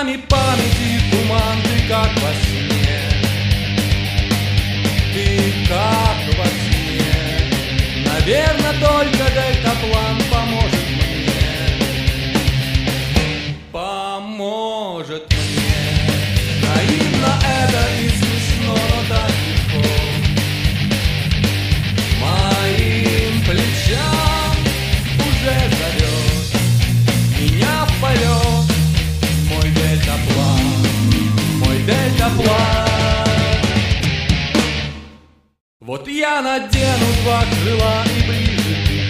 нами памяти туман, ты как во сне, ты как во сне. Наверно, только дельтаплан поможет мне, поможет мне. Наивно это и смешно, но так легко. Моим плечам уже зовет меня в полет мой дельтаплан, мой дельтаплан. Вот я надену два крыла и ближе ты,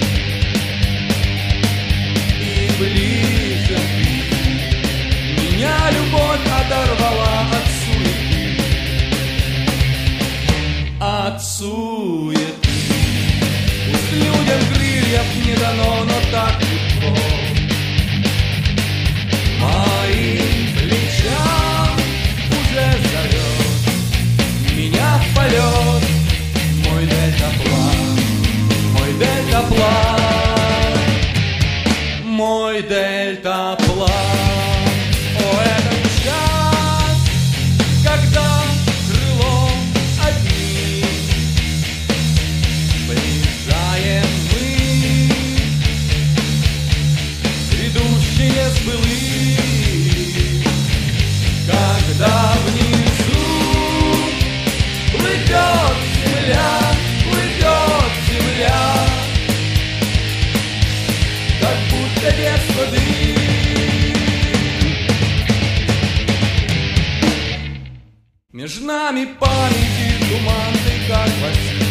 и ближе ты. Меня любовь оторвала от суеты, от суеты. Пусть людям крыльев не дано, но так легко. Моим плечам уже зовет меня в полет мой дельтаплан, мой дельтаплан, мой дельтаплан. О, этот час, когда крылом одни приезжаем мы, грядущие сбылы, когда внизу плывет земля, плывет земля, как будто без воды. Между нами памяти туман, ты как во сне,